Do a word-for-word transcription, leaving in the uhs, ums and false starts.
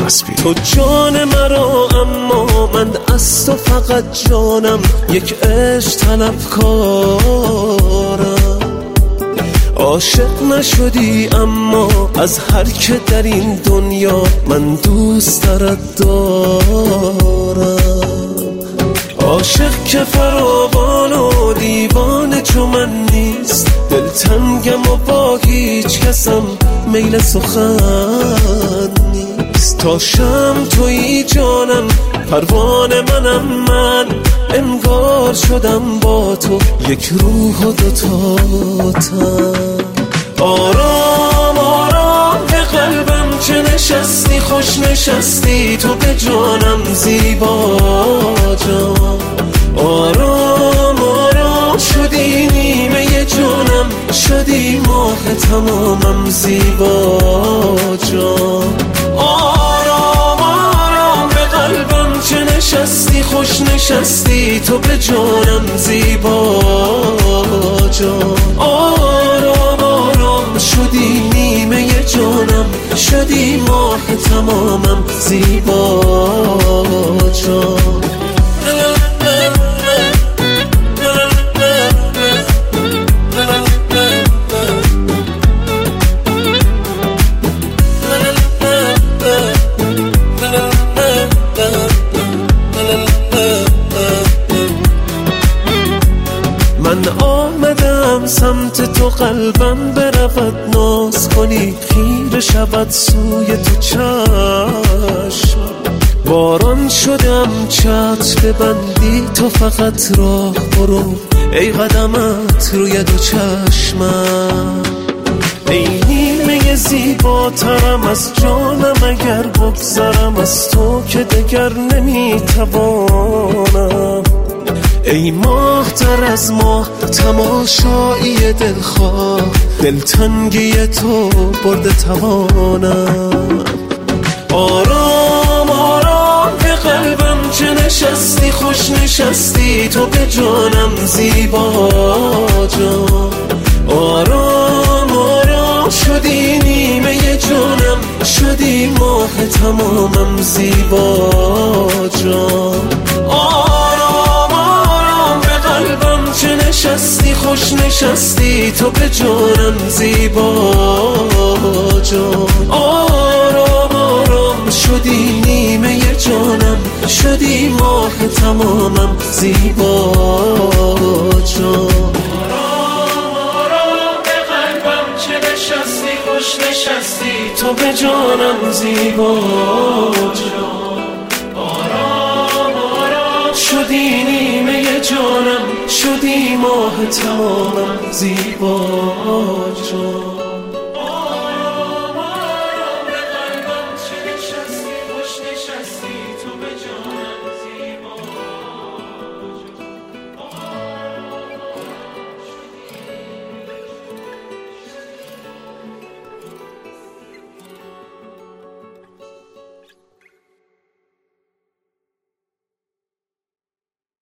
چسبید. تو جان مرا اما من از تو فقط جانم، یک عشق طلبکارم. عاشق نشدی اما از هر که در این دنیا من دوست دارد دارم. عاشق که فراوان و دیوانه چو من نیست، دلتنگم و با هیچ کسم میل سخن نیست. تا شم تویی جانم، پروانه منم من، انگار شدم با تو یک روح و دوتا تن. آرام آرام به قلبم چه نشستی، خوش نشستی تو به جانم زیبا جان. آرام آرام شدی نیمه جانم، شدی ماه تمامم زیبا جان. آرام آرام به قلبم چه نشستی، خوش نشستی تو به جانم زیبا جان. آرام آرام شدی نیمه جانم، شدی ماه تمامم زیبا جان. من آمدم سمت تو، قلبم برود ناز کنی، خیره شود سوی تو چشم. باران شدم چتر ببندی، تو فقط راه برو ای قدمت روی دو چشمم. ای نیمه زیباترم از جانم، اگر بگذرم از تو که دگر نمیتوانم. ای ماه تر از ماه تماشایی دلخواه، دلتنگی تو برده توانم. آرام آرام به قلبم چه نشستی، خوش نشستی تو به جانم زیبا جان. آرام آرام شدی نیمه جانم، شدی ماه تمامم زیبا جان. آرام آرام به قلبم چه نشستی، خوش نشستی تو به جانم زیبا جان. آرام آرام شدی نیمه جانم، شدی ماه تمامم زیبا جان. نشستی تو به جانم زیبا جان. آرام آرام شدی نیمه جانم، شدی ماه تمامم زیبا جان.